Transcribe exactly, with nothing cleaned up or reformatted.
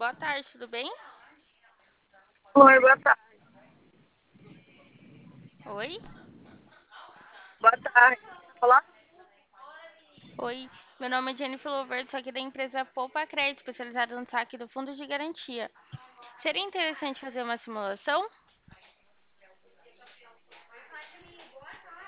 boa tarde, tudo bem? Oi, boa tarde. Oi? Boa tarde. Olá? Oi, meu nome é Jennifer Louver, sou aqui da empresa Poupa Crédito, especializada no saque do fundo de garantia. Seria interessante fazer uma simulação?